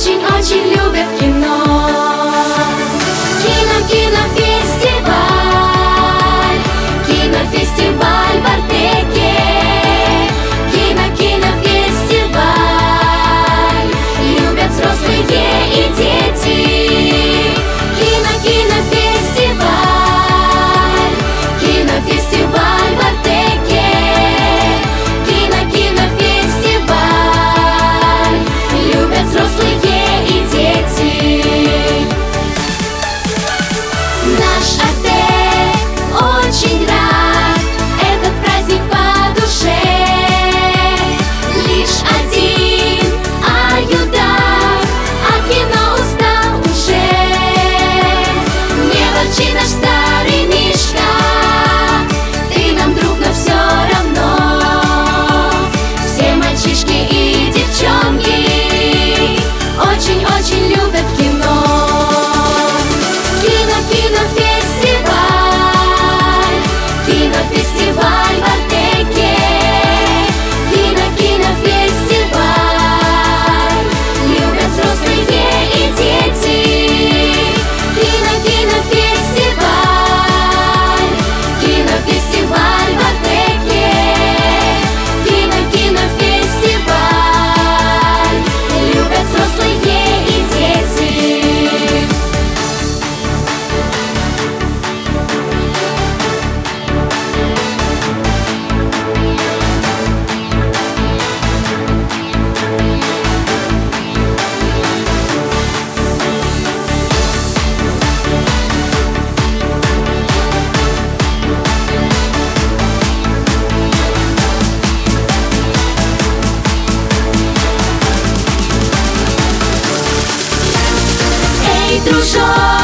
очень-очень любят кино. Кинофестиваль, кинофестиваль в Артеке. Кинофестиваль любят взрослые и дети. Кинофестиваль, кинофестиваль в Артеке. Кинофестиваль любят взрослые и дети. Наш Артек очень рад, этот праздник по душе. Лишь один аюдак от кино устал уже. Не ворчи, наш старый Мишка, ты нам друг, но все равно. Все мальчишки и девчонки очень-очень любят кино. Кинофестиваль, кинофестиваль в Артеке. Кинофестиваль любят взрослые и дети. Кинофестиваль, кинофестиваль в Артеке. Кинофестиваль любят взрослые и дети. Эй, дружок!